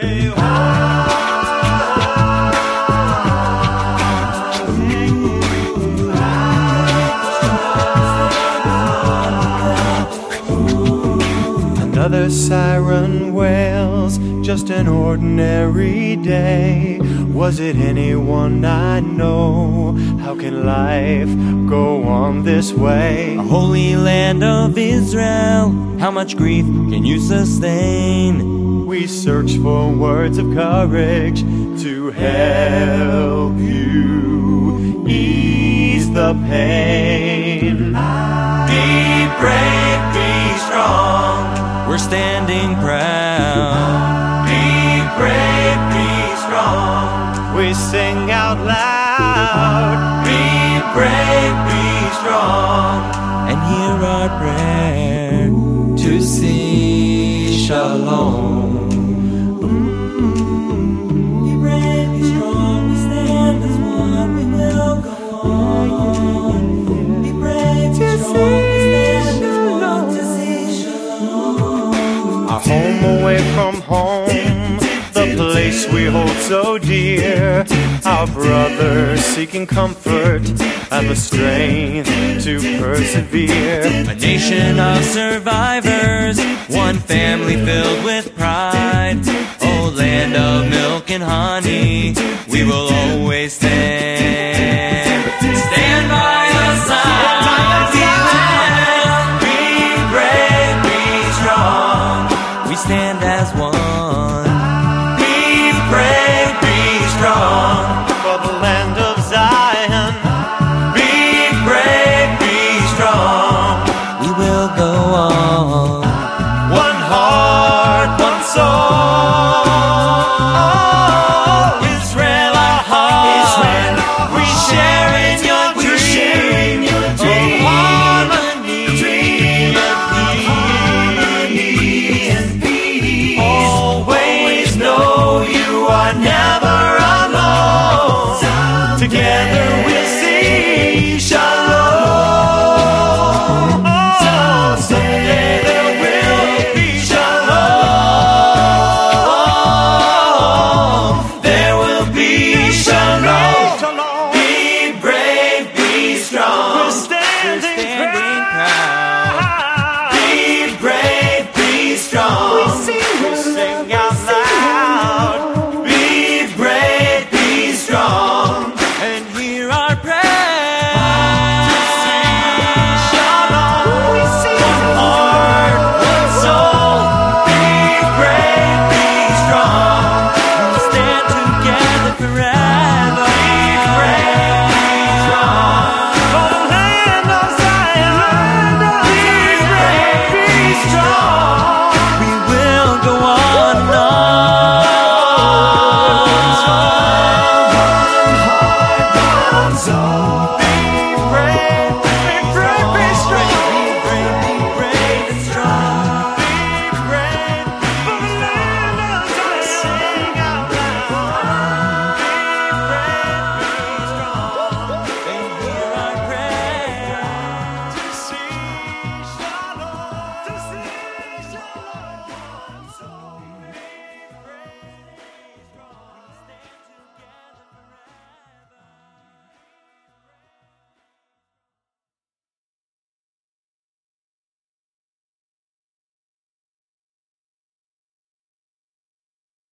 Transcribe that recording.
Another siren wails, just an ordinary day. Was it anyone I know? How can life go on this way? A holy land of Israel, how much grief can you sustain? We search for words of courage to help you ease the pain. Be brave, be strong, we're standing proud. Be brave, be strong, we sing out loud. Be brave, be strong, and hear our prayer to see shalom. Be brave, be strong, we stand as one, we will go on. Be brave, be strong, we stand as one to see shalom. Our home away from home, the place we hold so dear. Our brothers seeking comfort and the strength to persevere. A nation of survivors, one family filled with pride. Oh, land of milk and honey, we will always stand